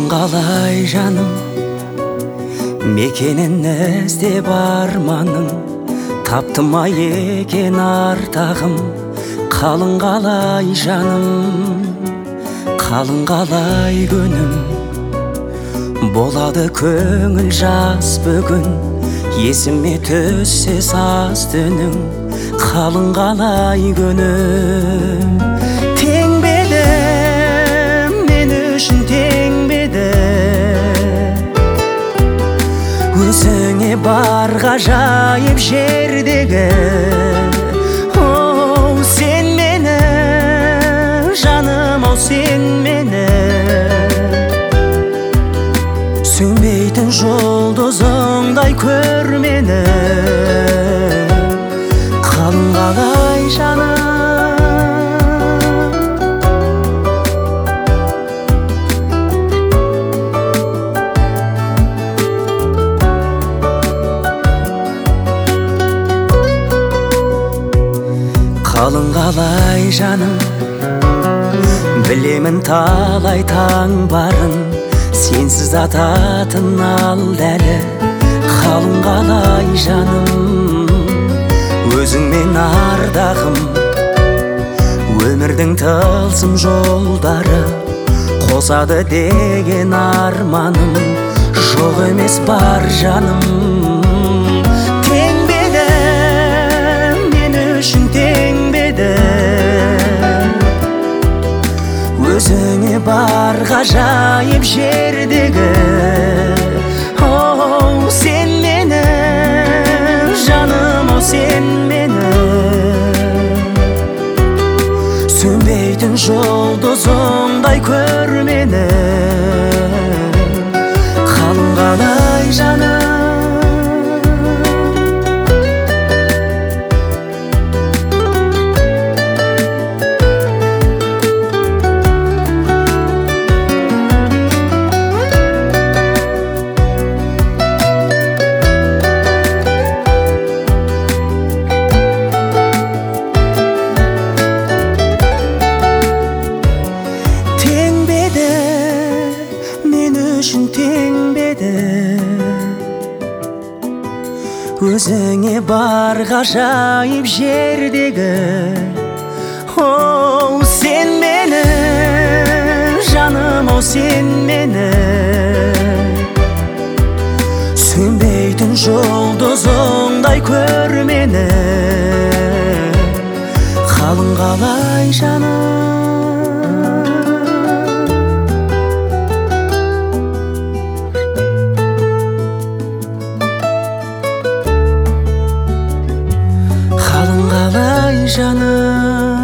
қалай жаным, мекенін іздеп арманым, тапты ма екен артағым. Қалың қалай жаным, қалың қалай күнім, болады көңіл жас бүгін. Есіме түссе саз түнің, қалың қалай күнім. Тең бе еді, мен үшін тең бе еді, өзіңе бар ғажайып жердегі. Оу, сен мені, жаным ау сен мені, сөнбейтін жұлдызыңдай көр мені. Қалың қалай жаным, қалың қалай жаным, білемін талай таң барын, сенсіз ататын ал дәлі. Қалың қалай жаным, өзіңмен ардағым, өмірдің тылсым жолдары, қосады деген арманым, жоқ емес бар жаным. Тең бе еді, мен үшін тең бе еді, өзіңе бар ғажайып жердегі. Оу, сен мені, жаным ау сен мені, сөнбейтін жұлдызыңдай көр мені. Қалың қалай жаным, үшін тең бе еді, өзіңе бар ғажайып жердегі. Оу, сен мені, жаным ау сен мені, сөнбейтін жұлдызыңдай көр мені. Қалың қалай жаным, қалың қалай жаным.